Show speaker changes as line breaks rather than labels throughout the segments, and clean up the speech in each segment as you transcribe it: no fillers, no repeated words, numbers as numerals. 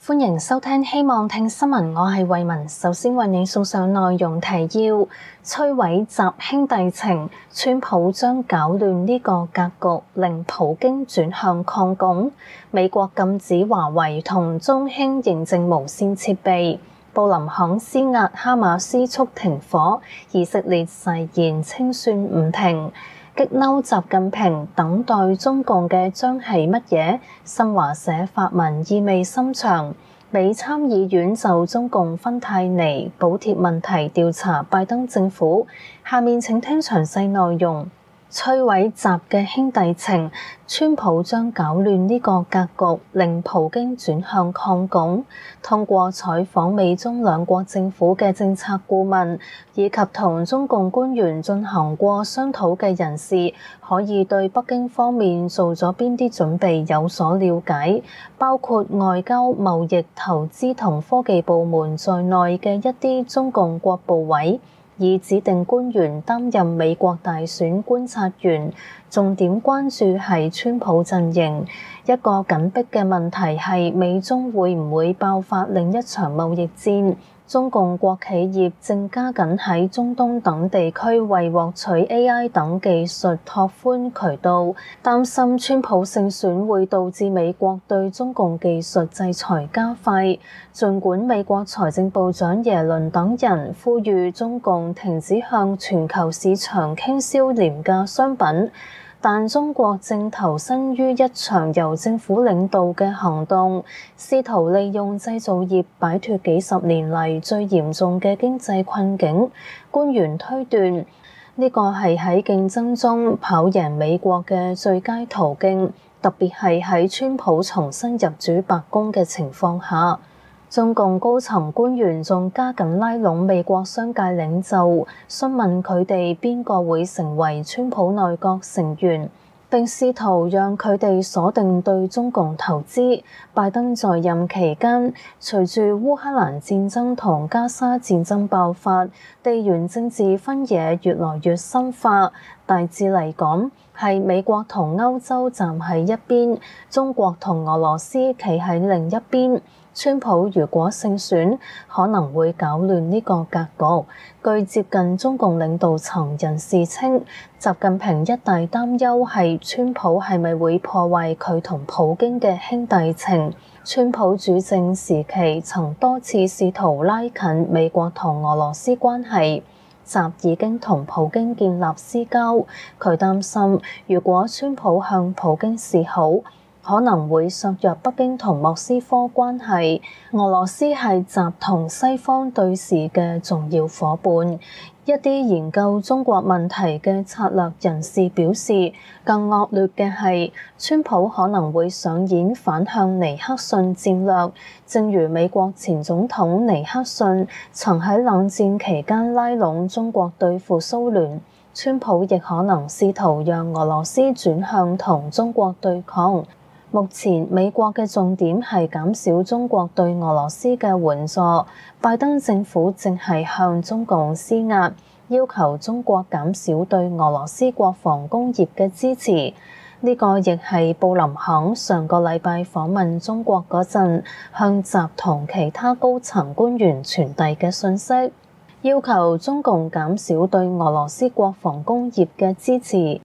歡迎收聽希望聽新聞，我係慧雯。首先為你送上內容提要：摧毀習兄弟情，川普將搞亂呢個格局，令普京轉向抗共。美國禁止華為同中興認證無線設備。布林肯施壓哈馬斯促停火，以色列誓言清算唔停。激嬲習近平，等待中共嘅將係乜嘢？新華社發文意味深長。美參議院就中共芬太尼補貼問題調查拜登政府。下面請聽詳細內容。摧毀習嘅兄弟情，川普將搞亂呢個格局，令普京轉向抗共。通過採訪美中兩國政府嘅政策顧問，以及同中共官員進行過商討嘅人士，可以對北京方面做咗邊啲準備有所了解，包括外交、貿易、投資同科技部門在內嘅一啲中共國部委，以指定官員擔任美國大選觀察員，重點關注係川普陣營。一個緊迫嘅問題係美中會唔會爆發另一場貿易戰？中共國企業正加緊喺中東等地區為獲取 AI 等技術拓寬渠道，擔心川普勝選會導致美國對中共技術制裁加快。儘管美國財政部長耶倫等人呼籲中共停止向全球市場傾銷廉價商品，但中國正投身於一場由政府領導嘅行動，試圖利用製造業擺脫幾十年嚟最嚴重嘅經濟困境。官員推斷，呢個係喺競爭中跑贏美國嘅最佳途徑，特別係喺川普重新入主白宮嘅情況下。中共高層官員仲加緊拉攏美國商界領袖，詢問佢哋邊個會成為川普內閣成員，並試圖讓佢哋鎖定對中共投資。拜登在任期間，隨住烏克蘭戰爭同加沙戰爭爆發，地緣政治分野越來越深化。大致嚟講，係美國同歐洲站喺一邊，中國同俄羅斯企喺另一邊。川普如果勝選，可能會搞亂呢個格局。據接近中共領導層人士稱，習近平一大擔憂係川普係咪會破壞佢同普京嘅兄弟情。川普主政時期曾多次試圖拉近美國同俄羅斯關係，習已經同普京建立私交。佢擔心，如果川普向普京示好，可能會削弱北京同莫斯科關係。俄羅斯係習同西方對峙嘅重要夥伴。一啲研究中國問題嘅策略人士表示，更惡劣嘅係川普可能會上演反向尼克遜戰略，正如美國前總統尼克遜曾喺冷戰期間拉攏中國對付蘇聯，川普亦可能試圖讓俄羅斯轉向同中國對抗。目前美國嘅重點係減少中國對俄羅斯嘅援助，拜登政府正係向中共施壓，要求中國減少對俄羅斯國防工業嘅支持。呢個亦係布林肯上個禮拜訪問中國嗰陣，向習同其他高層官員傳遞嘅訊息，要求中共減少對俄羅斯國防工業嘅支持。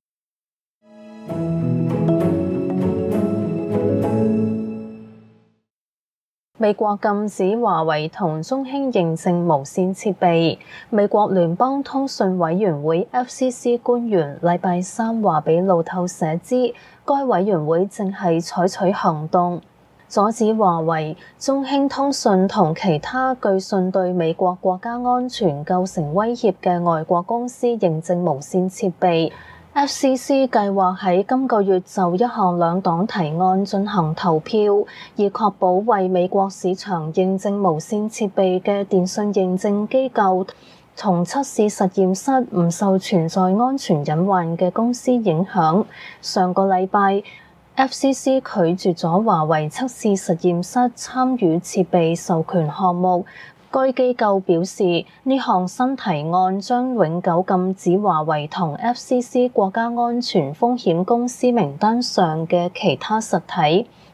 美國禁止華為同中興認證無線設備。美國聯邦通訊委員會 FCC 官員禮拜三話俾路透社知，該委員會正係採取行動，阻止華為、中興通訊同其他據信對美國國家安全構成威脅嘅外國公司認證無線設備。FCC 計劃喺今個月就一項兩黨提案進行投票，以確保為美國市場認證無線設備嘅電訊認證機構同測試實驗室唔受存在安全隱患嘅公司影響。上個禮拜，FCC 拒絕咗華為測試實驗室參與設備授權項目。該機構表示，呢項新提案將永久禁止華為同 FCC 國家安全風險公司名單上嘅其他實體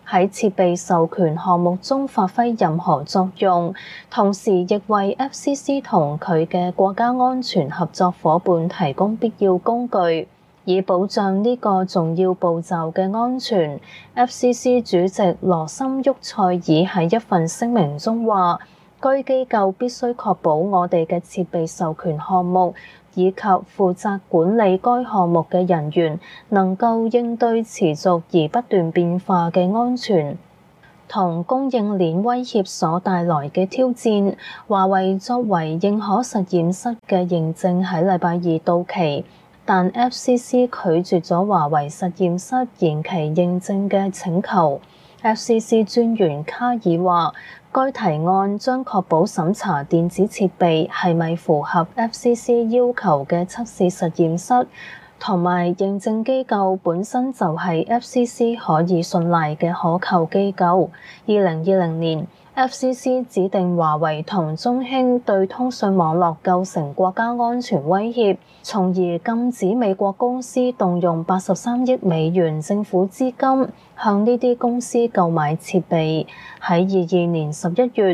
喺設備授權項目中發揮任何作用，同時亦為 FCC 同佢嘅國家安全合作夥伴提供必要工具，以保障呢個重要步驟嘅安全。FCC 主席羅森沃塞爾喺一份聲明中話：該機構必須確保我哋嘅設備授權項目以及負責管理該項目嘅人員能夠應對持續而不斷變化嘅安全同供應鏈威脅所帶來嘅挑戰。華為作為認可實驗室嘅認證喺禮拜二到期，但 FCC 拒絕咗華為實驗室延期認證嘅請求。FCC 專員卡爾話：該提案將確保審查電子設備係咪符合 FCC 要求嘅測試實驗室，同埋認證機構本身就係 FCC 可以信賴嘅可靠機構。2020年FCC 指定華為同中興對通訊網絡構成國家安全威脅，從而禁止美國公司動用83億美元政府資金向呢啲公司購買設備。喺22年11月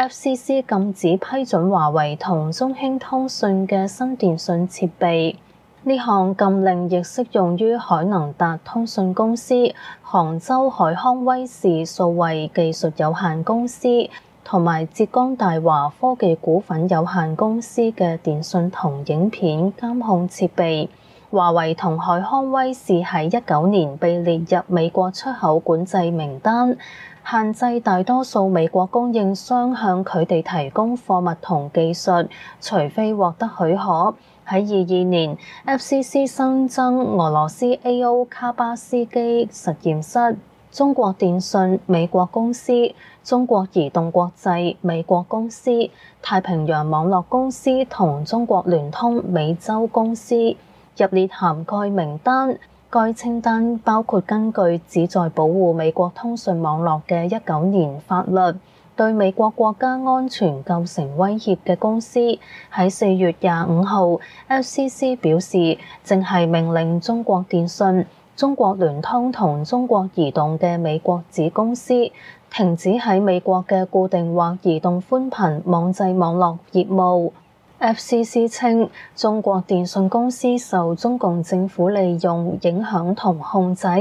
FCC 禁止批准華為同中興通訊嘅新電訊設備。呢項禁令亦適用於海能達通訊公司、杭州海康威視數位技術有限公司同埋浙江大華科技股份有限公司嘅電訊同影片監控設備。華為同海康威視喺19年被列入美國出口管制名單，限制大多數美國供應商向佢哋提供貨物同技術，除非獲得許可。喺22年 FCC 新增俄羅斯 AO 卡巴斯基實驗室、中國電信美國公司、中國移動國際美國公司、太平洋網絡公司同中國聯通美洲公司入列涵蓋名單。該清單包括根據旨在保護美國通訊網絡嘅19年法律對美國國家安全構成威脅嘅公司。喺4月25號 FCC 表示，正係命令中國電信、中國聯通同中國移動嘅美國子公司停止喺美國嘅固定或移動寬頻網際網絡業務。FCC 稱，中國電信公司受中共政府利用、影響同控制。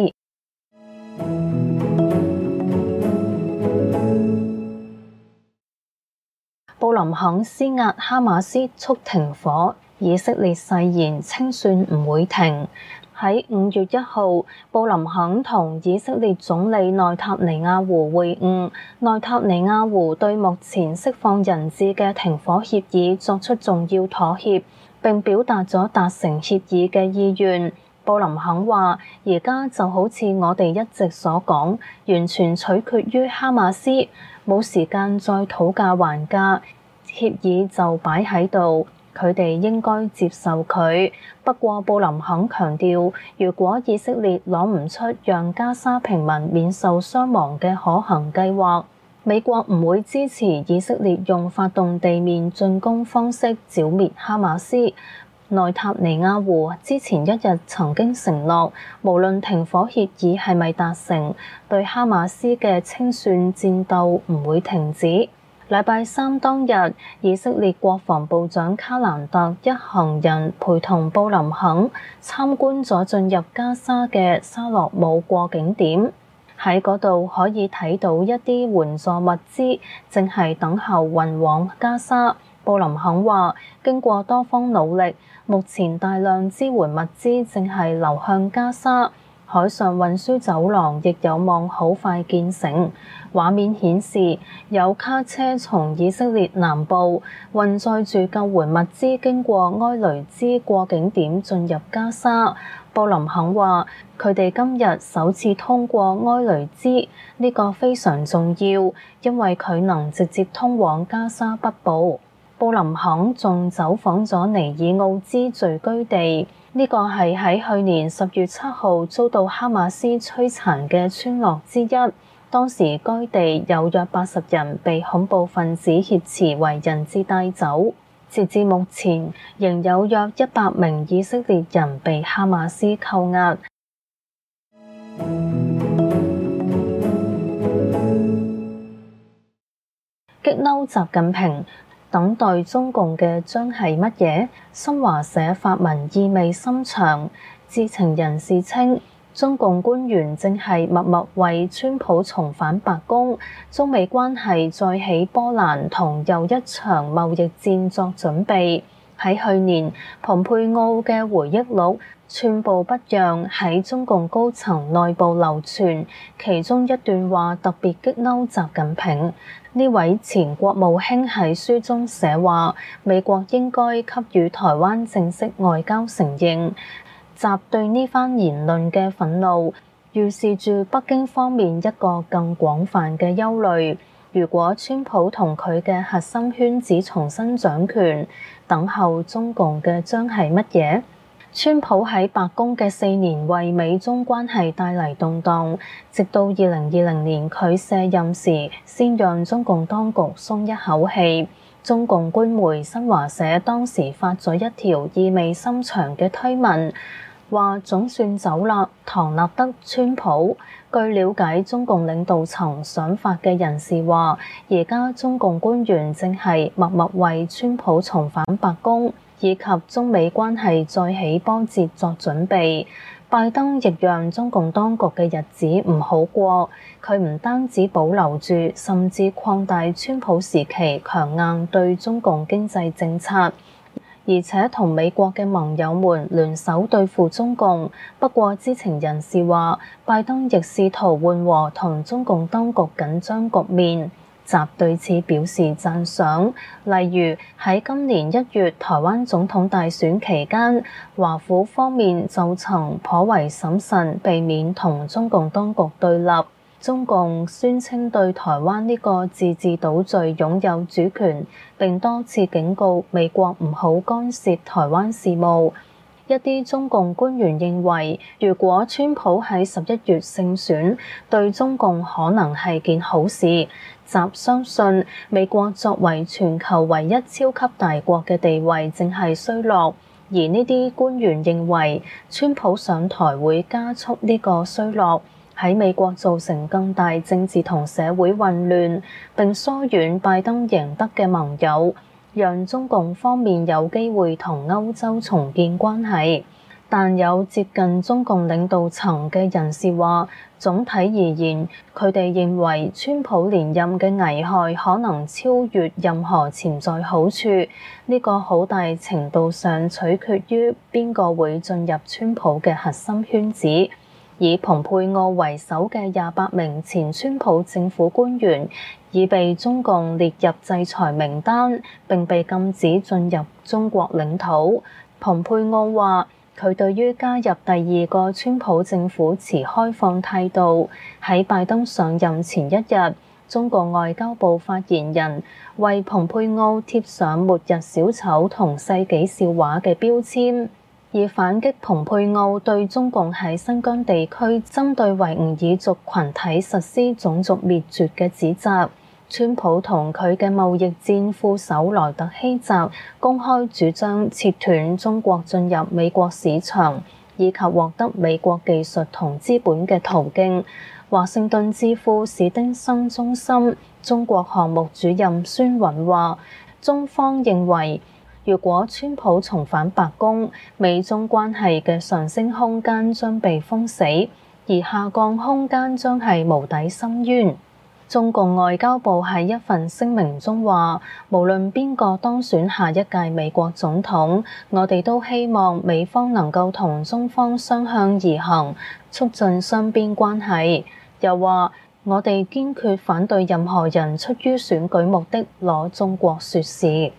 布林肯施壓哈馬斯促停火，以色列誓言清算唔會停。喺5月1號，布林肯同以色列總理內塔尼亞胡會晤。內塔尼亞胡對目前釋放人質嘅停火協議作出重要妥協，並表達咗達成協議嘅意願。布林肯話：而家就好似我哋一直所講，完全取決於哈馬斯，冇時間再討價還價，協議就擺喺度，佢哋應該接受佢。不過布林肯強調，如果以色列攞唔出讓加沙平民免受傷亡嘅可行計劃，美國唔會支持以色列用發動地面進攻方式剿滅哈馬斯。內塔尼亞胡之前一日曾經承諾，無論停火協議係咪達成，對哈馬斯嘅清算戰鬥唔會停止。禮拜三當日，以色列國防部長卡蘭特一行人陪同布林肯參觀咗進入加沙嘅沙洛姆過境點，喺嗰度可以睇到一啲援助物資正係等候運往加沙。布林肯話：經過多方努力，目前大量支援物資正係流向加沙，海上運輸走廊亦有望好快建成。畫面顯示有卡車從以色列南部運載住救援物資經過埃雷茲過境點進入加沙。布林肯話：佢哋今日首次通過埃雷茲，呢個非常重要，因為佢能直接通往加沙北部。布林肯仲走訪咗尼爾奧茲聚居地，呢個係喺去年10月7號遭到哈馬斯摧殘嘅村落之一。當時該地有約80人被恐怖分子挾持為人質帶走。截至目前，仍有約100名以色列人被哈馬斯扣押。 激嬲習近平，等待中共嘅將係乜嘢？新華社發文意味深長，知情人士稱，中共官員正係默默為川普重返白宮、中美關係再起波瀾同又一場貿易戰作準備。喺去年，蓬佩奧嘅回憶錄寸步不讓喺中共高層內部流傳，其中一段話特別激嬲習近平。呢位前國務卿喺書中寫話，美國應該給予台灣正式外交承認。習對呢番言論嘅憤怒，預示住北京方面一個更廣泛嘅憂慮。如果川普同佢嘅核心圈子重新掌權，等候中共嘅將係乜嘢？川普喺白宮嘅4年為美中關係帶嚟動盪，直到2020年佢卸任時，先讓中共當局鬆一口氣。中共官媒新華社當時發咗一條意味深長嘅推文，話總算走啦，唐納德川普。據了解，中共領導層想法嘅人士話，而家中共官員正係默默為川普重返白宮以及中美關係再起波折作準備。拜登亦讓中共當局嘅日子唔好過，佢唔單止保留住，甚至擴大川普時期強硬對中共經濟政策，而且同美國嘅盟友們聯手對付中共。不過知情人士話，拜登亦試圖緩和同中共當局緊張局面。習對此表示讚賞。例如喺今年1月台灣總統大選期間，華府方面就曾頗為審慎，避免同中共當局對立。中共宣稱對台灣呢個自治島嶼擁有主權，並多次警告美國唔好干涉台灣事務。一啲中共官員認為，如果川普喺11月勝選，對中共可能係件好事。習相信美國作為全球唯一超級大國嘅地位正係衰落，而呢啲官員認為川普上台會加速呢個衰落，喺美國造成更大政治同社會混亂，並疏遠拜登贏得嘅盟友，讓中共方面有機會同歐洲重建關係。但有接近中共領導層嘅人士話，總體而言，佢哋認為川普連任嘅危害可能超越任何潛在好處。呢個好大程度上取決於邊個會進入川普嘅核心圈子。以蓬佩奧為首嘅28名前川普政府官員已被中共列入制裁名單，並被禁止進入中國領土。蓬佩奧話，佢對於加入第二個川普政府持開放態度。喺拜登上任前一日，中國外交部發言人為蓬佩奧貼上末日小丑同世紀笑話嘅標籤，以反擊蓬佩奧對中共喺新疆地區針對維吾爾族群體實施種族滅絕嘅指責。川普同佢嘅貿易戰副手萊特希澤公開主張切斷中國進入美國市場以及獲得美國技術同資本嘅途徑。華盛頓智庫史丁生中心中國項目主任孫允話，中方認為，如果川普重返白宮，美中關係嘅上升空間將被封死，而下降空間將係無底深淵。中共外交部喺一份聲明中話，無論邊個當選下一屆美國總統，我哋都希望美方能夠同中方相向而行，促進雙邊關係。又話，我哋堅決反對任何人出於選舉目的攞中國說事。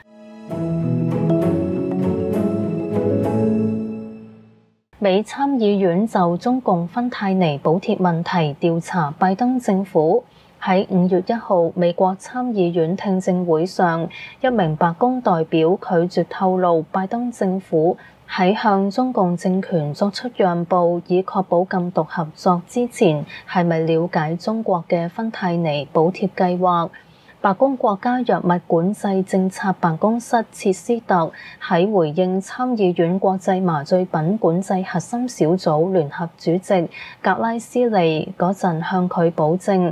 美參議院就中共芬太尼補貼問題調查拜登政府。喺5月1號美國參議院聽證會上，一名白宮代表拒絕透露拜登政府喺向中共政權作出讓步以確保禁毒合作之前，係咪了解中國嘅芬太尼補貼計劃。白宮國家藥物管制政策辦公室切斯特喺回應參議院國際麻醉品管制核心小組聯合主席格拉斯利嗰陣向佢保證，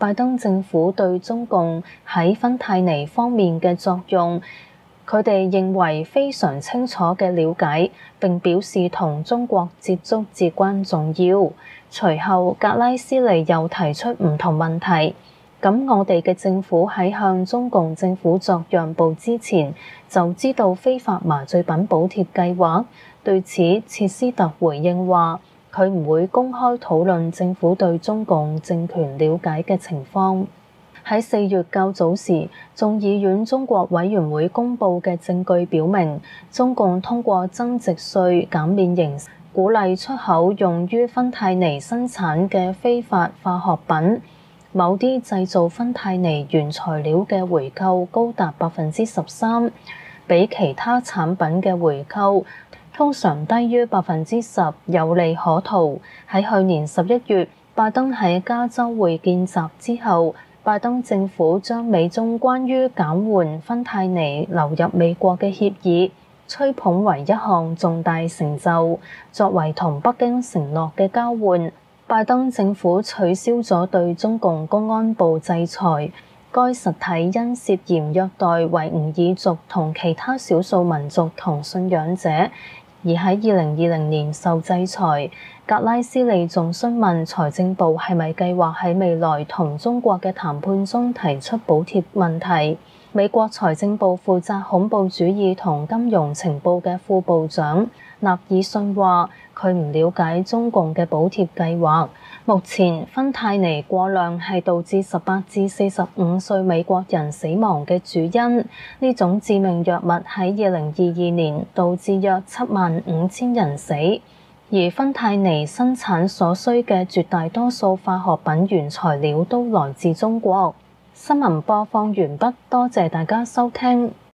拜登政府對中共喺芬太尼方面嘅作用，佢哋認為非常清楚嘅了解，並表示同中國接觸至關重要。隨後，格拉斯利又提出唔同問題。咁我哋嘅政府喺向中共政府作讓步之前，就知道非法麻醉品補貼計劃。對此，切斯特回應話，佢唔會公開討論政府對中共政權了解嘅情況。喺4月較早時，眾議院中國委員會公佈嘅證據表明，中共通過增值稅減免形式鼓勵出口用於芬太尼生產嘅非法化學品。某啲製造芬太尼原材料嘅回扣高達13%，比其他產品嘅回扣通常低於10%，有利可圖。喺去年11月，拜登喺加州會見習之後，拜登政府將美中關於減緩芬太尼流入美國嘅協議吹捧為一項重大成就，作為同北京承諾嘅交換。拜登政府取消咗對中共公安部制裁，該實體因涉嫌虐待維吾爾族同其他少數民族同信仰者，而喺2020年受制裁。格拉斯利仲詢問財政部係咪計劃喺未來同中國嘅談判中提出補貼問題。美國財政部負責恐怖主義同金融情報嘅副部長納爾遜話，佢唔了解中共嘅補貼計劃。目前芬太尼過量係導致18至45歲美國人死亡嘅主因。呢種致命藥物喺2022年導致約75000人死，而芬太尼生產所需嘅絕大多數化學品原材料都來自中國。新聞播放完畢，多謝大家收聽。